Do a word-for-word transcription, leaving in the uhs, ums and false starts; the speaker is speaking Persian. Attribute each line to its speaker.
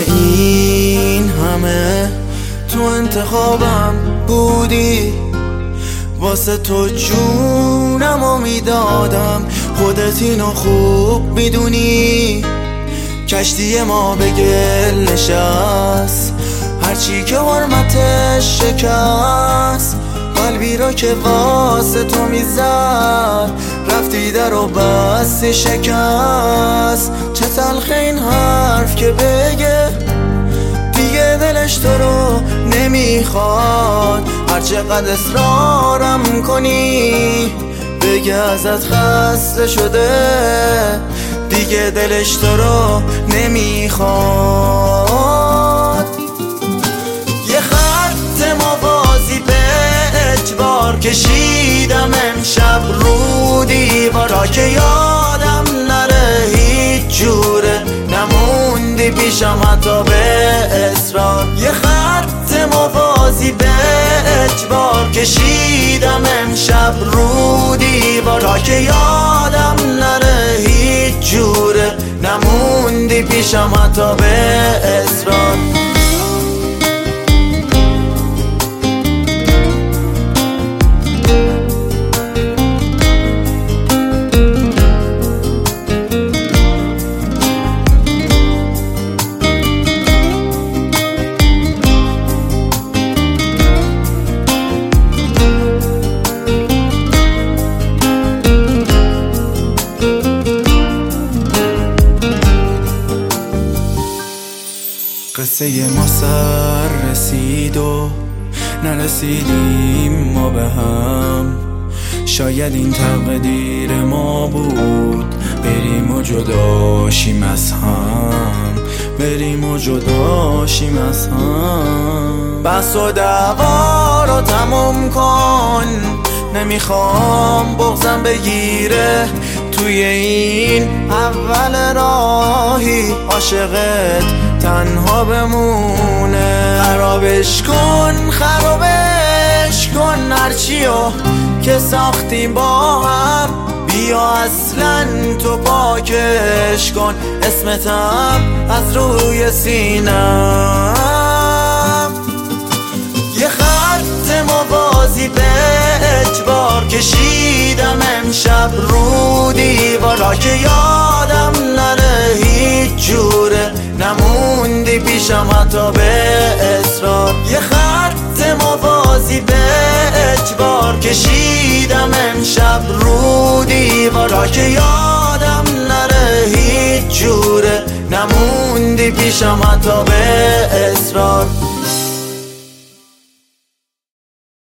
Speaker 1: این همه تو انتخابم بودی، واسه تو جونمو میدادم، خودت اینو خوب میدونی. کشتی ما به گل نشست، هرچی که حرمتش شکست، قلبی را که واسه تو میزد، رفتی در و بستی شکست. چه تلخ این حرف که بگه دیگه دلش تو رو نمیخواد، هر چقدر اصرارم کنی بگه ازت خسته شده، دیگه دلش تو رو نمیخواد. یه خط موازی به اجبار کشیدم امشب رو دیوارا که یادم نره هیچ جوره، نموندی پیشم حتی به اصرار. یه خط موازی به اجبار کشیدم امشب رو دیوارا که یادم نره هیچ جوره، نموندی پیشم حتی به اصرار. قصه ما سر رسید و نرسیدیم ما به هم، شاید این تقدیر ما بود، بریم و جداشیم از هم، بریم و جداشیم از هم. بس و دعوا رو تموم کن، نمیخوام بغضم بگیره، توی این اول راهی عاشقت تنها بمونه. خرابش کن خرابش کن هرچیو که ساختیم با هم، بیا اصلا تو پاکش کن، اسمتم از روی سینم. یه خط موازی به اجبار کشیدم امشب رو دیوارا که یادم نره هیچ جوره، نموندی پیشم حتی به اصرار. یه خط موازی به اجبار کشیدم امشب رو دیوارا که یادم نره هیچ جوره، نموندی پیشم حتی به اصرار.